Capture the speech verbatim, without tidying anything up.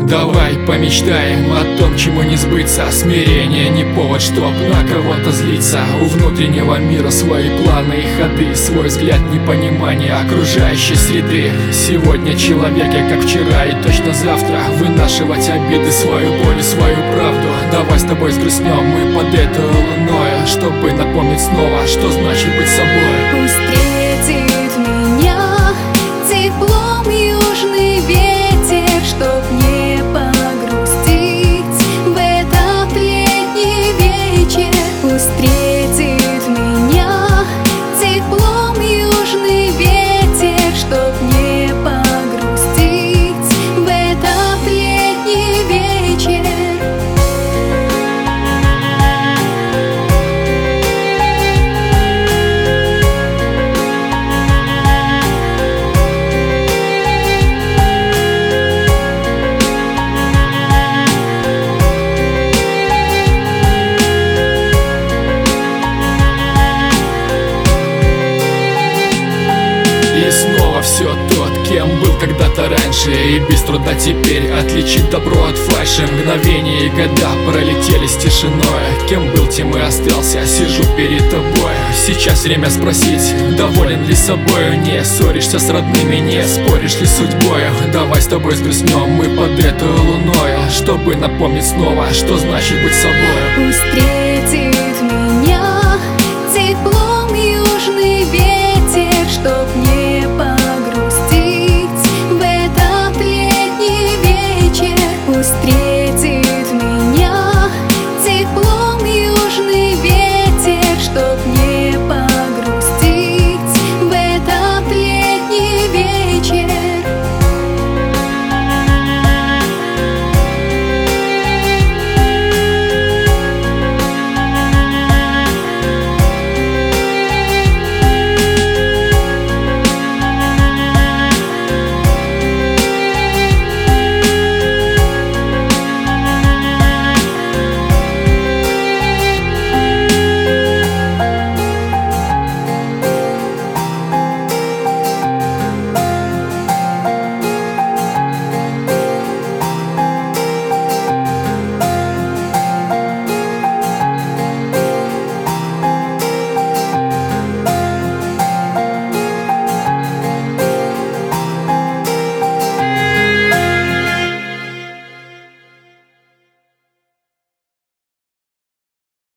Давай помечтаем о том, чему не сбыться. Смирение не повод, чтоб на кого-то злиться. У внутреннего мира свои планы и ходы, свой взгляд непонимания окружающей среды. Сегодня человек я как вчера и точно завтра вынашивать обиды, свою боль и свою правду. Давай с тобой сгрустнем мы под эту луною, чтобы напомнить снова, что значит быть собой. Пусть встретит меня теплом южный ветер, чтоб не погрустить в этот летний вечер. Пусть встретит меня теплом южный ветер, чтоб не погрустить в этот летний вечер. И снова все тот, кем был когда-то раньше, и без труда теперь отличить добро от фальши. Мгновения и года пролетели с тишиной. Кем был, тем и остался, сижу перед тобой. Сейчас время спросить, доволен ли собою. Не ссоришься с родными, не споришь ли с судьбою. Давай с тобой сгрустнем мы под эту луною, чтобы напомнить снова, что значит быть собой. Пусть встретит